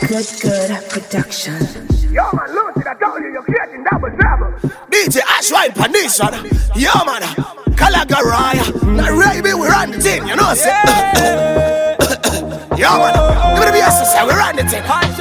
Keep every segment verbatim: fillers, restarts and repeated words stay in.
Good, good production. Yo man, Lucy, I told you you're creating double trouble. D J Ashwine Pandishon. Yo man, Kalagaraya. Now Raby, we run the thing, you know what I'm saying? Yo man, give me the B S S, we run the thing.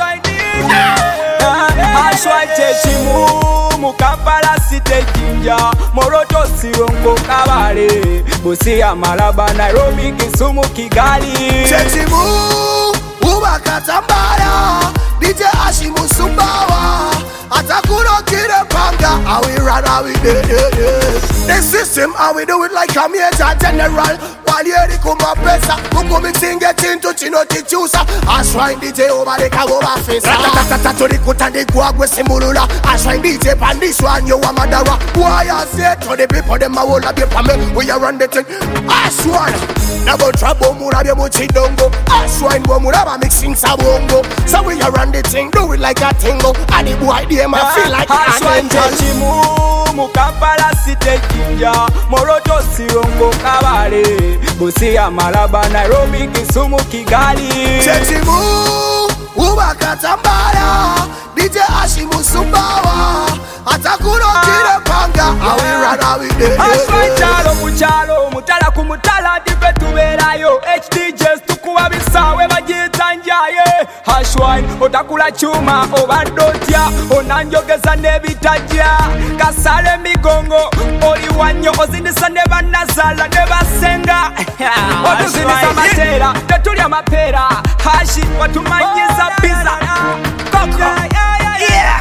Ashwine Teshimu, Mukampala City Jinja, Moroto Sirongo Kabale, Busia Malaba, Nairobi, Kisumu, Kigali. Teshimu, Ubakatambara, D J Ashimu Sumbawa, Atakuro Kire Panga, how we run, how we do it. The system, how we do it like a major general. While you're the Kuma Pesa, Kuku mixing get into Chinoti Chusa. Ashwine D J over the Kagoba face. Ratatata to the Kuta de Guagwe Simulula. Ashwine D J Pandishwan, you Amadara. Why I say to the people, them will have your family. We are run the thing. Ashwine, double trouble, Murabi Muchidongo. Ashwine, Muraba mixing Sabongo. So we are run the thing, do it like a tingo. And the boy, D M, I feel like Ashwine Teshimu, Mukampala City Jinja, Moroto Sirongo Kabale, Busia Malaba, Nairobi, Kisumu, Kigali. Teshimu, Ubakatambara, D J Ashimu Sumbawa, Atakuro Kire Panga, how we run, how we do. Ashwine Chalo Muchalo, Mutala Kumutala, Dipe Tuberayo, H D Js Tukuwa Bisawe Majitanjaye. Ashwine, Otakula Chuma, Obandotia, Onanjogeza Nebitajia, Kasale Migongo, Oliwanyo, Ozindisa Neba Nazala, Neba Senga, Otuzindisa Matera, Tetulia Mapera, Hashi, Watumanyiza Pizza, Koko, yeah,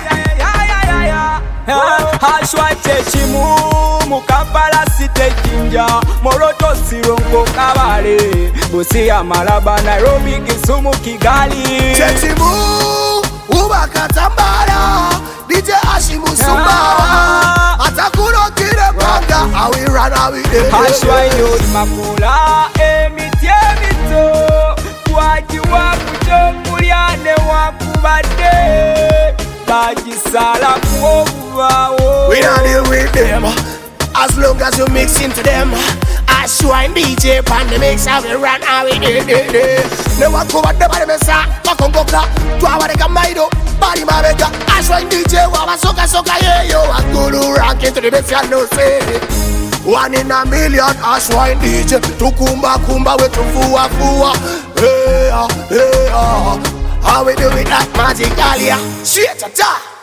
Ashwine Teshimu, Mukampala City Jinja, Moroto Sirongo Kabale, Busia Malaba, Nairobi, Kisumu, Kigali. Teshimu, Ubakatambara, D J Ashimu Sumbawa, Atakuro Kire Panga, how we run, how we do. Ashwine yo Makula, Emitie Mito, Waji Wakujo Muliane Wakubade, Bajisala Kuwa. We don't deal with them, as long as you mix into them. Ashwine D J pan the mix, how we run, how we do it. No one go at the bottom of the sack, Makongoka, Tuawade Kamaido, Body Mabeka, Ashwine D J, Wawa Soka Soka, yeah, yo, and Guru rank into the best, and no say. One in a million, Ashwine D J, Tukumba Kumba with Tufua Fua, hey, hey, how we do it like magic, Alia, shit, ta.